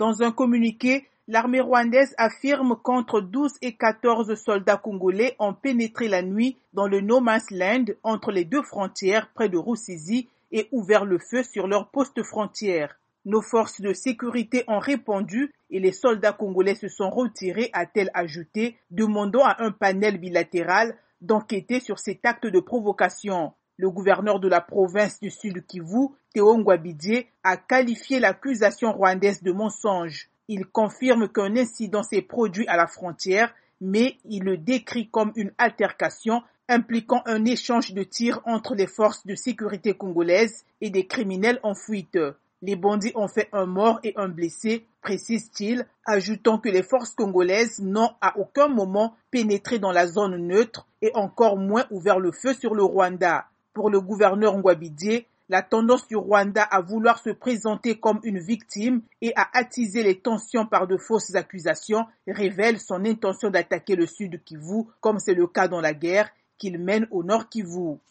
Dans un communiqué, l'armée rwandaise affirme qu'entre 12 et 14 soldats congolais ont pénétré la nuit dans le No Man's Land entre les deux frontières près de Rusizi et ouvert le feu sur leur poste frontière. Nos forces de sécurité ont répondu et les soldats congolais se sont retirés, a-t-elle ajouté, demandant à un panel bilatéral d'enquêter sur cet acte de provocation. Le gouverneur de la province du Sud Kivu, Théo Ngwabidie, a qualifié l'accusation rwandaise de mensonge. Il confirme qu'un incident s'est produit à la frontière, mais il le décrit comme une altercation impliquant un échange de tirs entre les forces de sécurité congolaises et des criminels en fuite. Les bandits ont fait un mort et un blessé, précise-t-il, ajoutant que les forces congolaises n'ont à aucun moment pénétré dans la zone neutre et encore moins ouvert le feu sur le Rwanda. Pour le gouverneur Ngwabidie, la tendance du Rwanda à vouloir se présenter comme une victime et à attiser les tensions par de fausses accusations révèle son intention d'attaquer le Sud Kivu, comme c'est le cas dans la guerre qu'il mène au Nord Kivu.